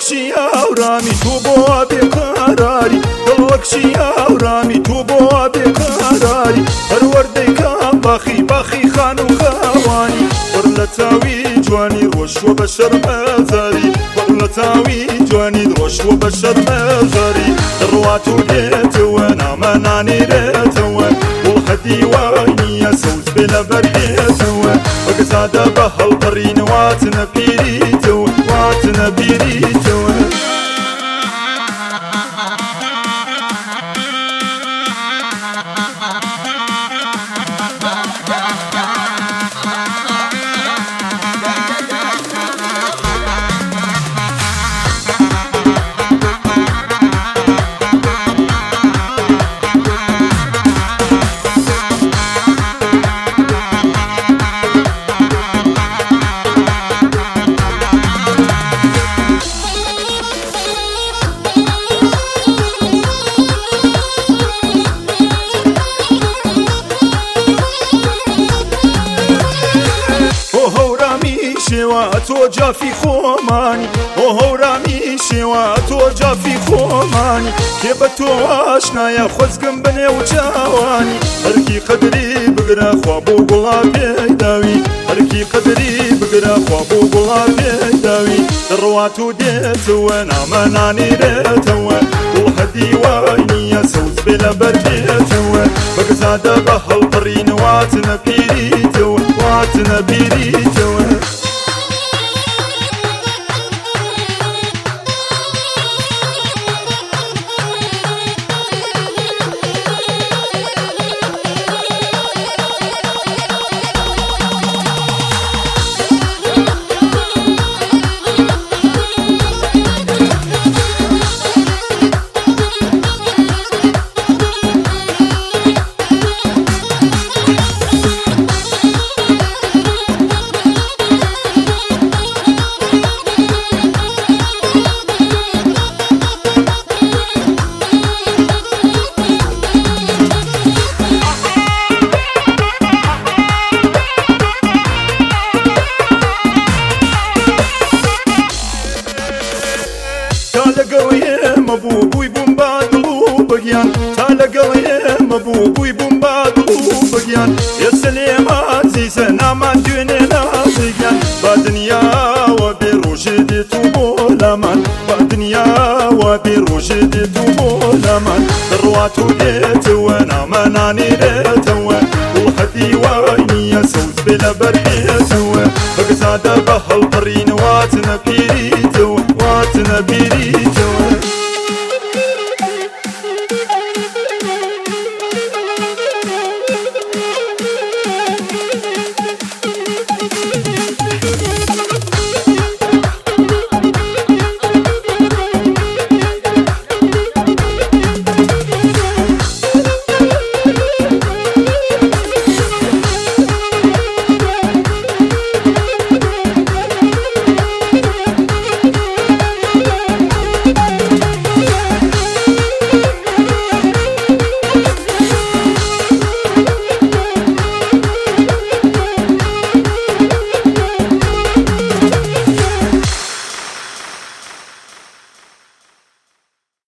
وەکشی ئاورامی تو بۆ بێقەراری دڵ وەکشی ئاورامی تو بۆ بێقەراری هەروەردەی کام باخی خان و خاوانی وەر لە تاوی جوانی ڕۆژوە بە شەرمەزاری وەر لە تاوی جوانی ڕۆژوە بە شەرمەزاری ڕوات و دێتەوە نامە نانێرێتەوە وڵحەدی وای نییە سەوز بێ لە بەرێتەوە وەگزادە بە هەڵبڕین واتنە پیریتەوە واتنە پیریتەوە تۆ جافی خۆمانی ئۆ هەورامی شێوە تۆ جافی خۆمانی کێ بە تۆ ئاشنایە خۆزگەم بنێو چاوانی هەرکی قەدری بگرە خوا بۆ گوڵا پێداوی هەرکی قەدری بگرە خوا بۆ گوڵا پێداوی ڕوات و دێتەوە نامە نانێرێتەوە وڵحەدی وای نییە سەوز بێ لە بەردێتەوە بەگزادە بە هەڵبڕین واتنە پیریتەوە واتنە پیریتەوە بووی بووم با دڵ و بەگیان تا لەگەڵ ئێمە بووی بووم با دڵ و بەگیان ئێستا لێمە عەزیزە نامان دوێنێ نازیگیان با دنیاوە بێ ڕۆژێ دێت و بۆ لامان با دنیاوە بێ ڕۆژێ دێت و بۆ لامان ڕوات و دێتەوە نامە نانێرێتەوە وڵحەدی وای نییە سەوز بێ لە بەرێتەوە بەگزادە بە هەڵبڕین واتنە پیریتەوە واتنە پیریتەوە